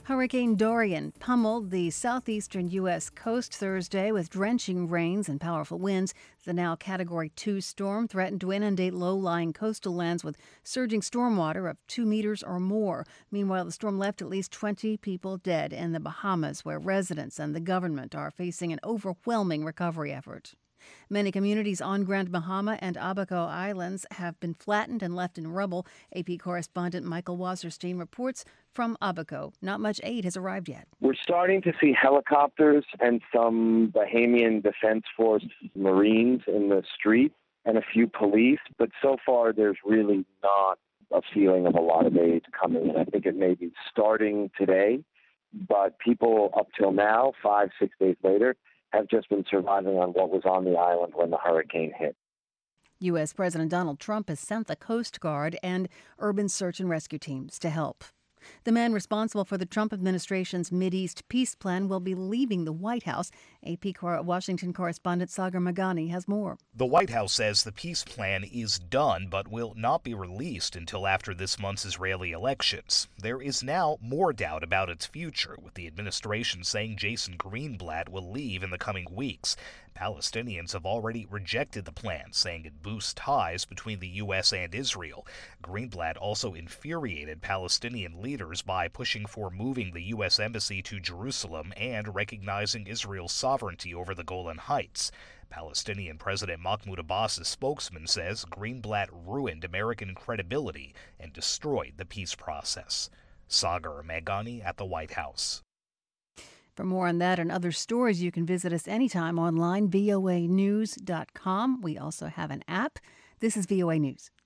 Hurricane Dorian pummeled the southeastern U.S. coast Thursday with drenching rains and powerful winds. The now Category 2 storm threatened to inundate low-lying coastal lands with surging stormwater of 2 meters or more. Meanwhile, the storm left at least 20 people dead in the Bahamas, where residents and the government are facing an overwhelming recovery effort. Many communities on Grand Bahama and Abaco Islands have been flattened and left in rubble. AP correspondent Michael Wasserstein reports from Abaco. Not much aid has arrived yet. We're starting to see helicopters and some Bahamian Defense Force Marines in the street and a few police, but so far there's really not a feeling of a lot of aid coming in. I think it may be starting today, but people up till now, 5-6 days later, have just been surviving on what was on the island when the hurricane hit. U.S. President Donald Trump has sent the Coast Guard and urban search and rescue teams to help. The man responsible for the Trump administration's Mideast peace plan will be leaving the White House. AP Washington correspondent Sagar Meghani has more. The White House says the peace plan is done but will not be released until after this month's Israeli elections. There is now more doubt about its future, with the administration saying Jason Greenblatt will leave in the coming weeks. Palestinians have already rejected the plan, saying it boosts ties between the U.S. and Israel. Greenblatt also infuriated Palestinian leaders by pushing for moving the U.S. embassy to Jerusalem and recognizing Israel's sovereignty over the Golan Heights. Palestinian President Mahmoud Abbas's spokesman says Greenblatt ruined American credibility and destroyed the peace process. Sagar Meghani at the White House. For more on that and other stories, you can visit us anytime online, voanews.com. We also have an app. This is VOA News.